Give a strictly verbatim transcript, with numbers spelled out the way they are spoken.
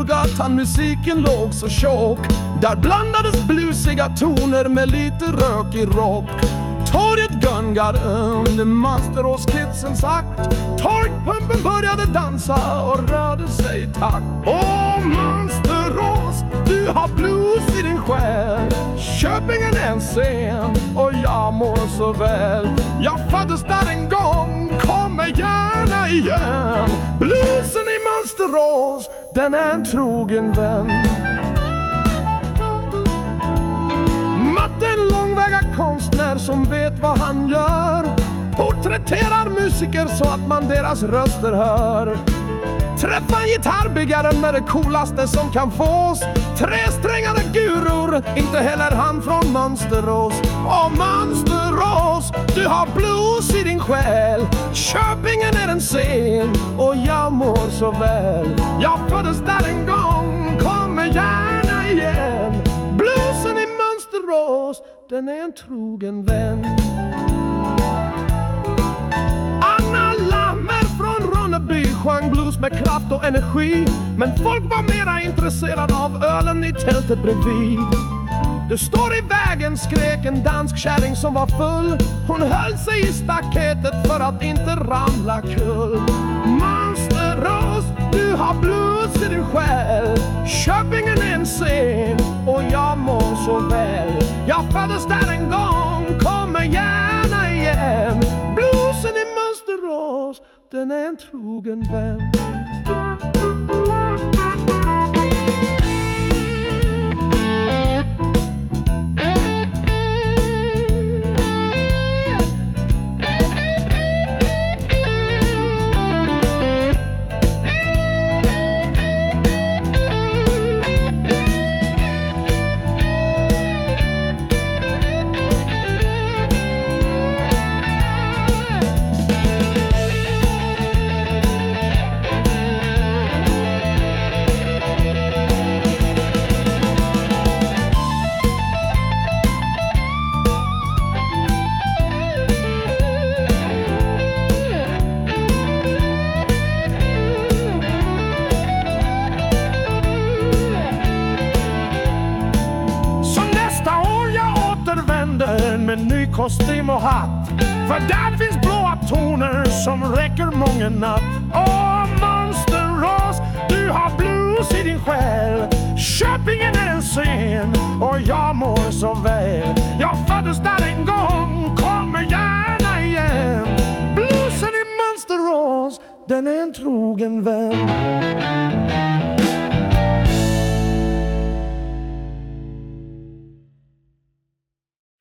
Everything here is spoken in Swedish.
Storgatan musiken låg så tjock. Där blandades bluesiga toner med lite rökig rock. Torget gungade under Mönsterås-kidsens akt. Torgpumpen började dansa och rörde sig i takt. Åh Mönsterås, du har blues i din själ. Köpingen är en scen och jag mår så väl. Jag föddes där en gång, kommer gärna igen. Bluesen i Mönsterås, den är en trogen vän. Matte är en långväga konstnär som vet vad han gör. Porträtterar musiker så att man deras röster hör. Träffa en gitarrbyggare med det coolaste som kan fås. Tresträngade guror, inte heller han från Mönsterås. Åh Mönsterås, du har blues i din själ. Köpingen är en scen och jag mår så väl. Jag föddes där en gång, kommer gärna igen. Bluesen i Mönsterås, den är en trogen vän. Anna Lammer från Ronneby sjöng blues med kraft och energi. Men folk var mera intresserade av ölen i tältet bredvid. Du står i vägen, skrek en dansk kärring som var full. Hon höll sig i staketet för att inte ramla kull. Mönsterås, du har blues i din själ. Köpingen är en scen och jag mår så väl. Jag föddes där en gång, kommer gärna igen. Bluesen i Mönsterås, den är en trogen vän. Med ny kostym och hatt, för där finns blåa toner som räcker många natt. Åh Mönsterås, du har blues i din själ. Köpingen är en scen och jag mår så väl. Jag föddes där en gång, kommer gärna igen. Bluesen i Mönsterås, den är en trogen vän.